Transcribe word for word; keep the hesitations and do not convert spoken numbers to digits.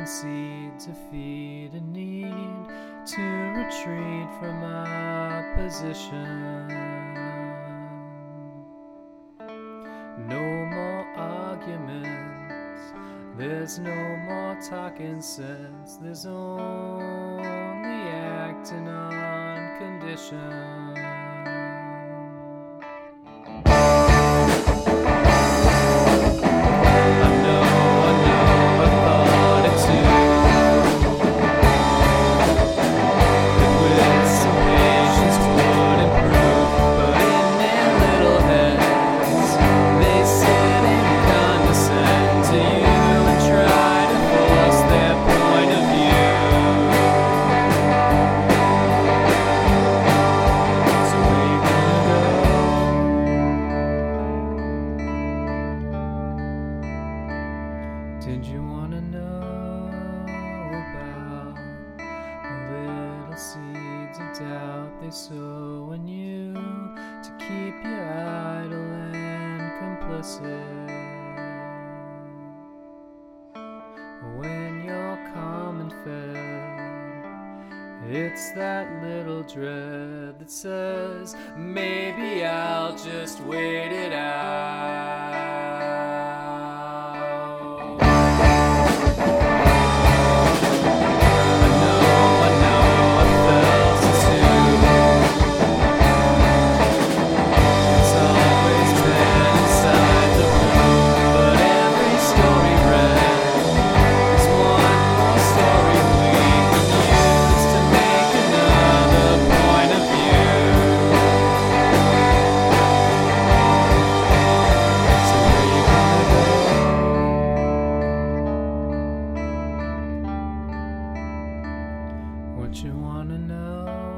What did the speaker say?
concede to feed a need, to retreat from opposition. No more arguments, there's no more talking sense, there's only acting on condition. Did you want to know about the little seeds of doubt they sow in you to keep you idle and complicit? When you're calm and fed, it's that little dread that says, maybe I'll just wait it out. What you wanna know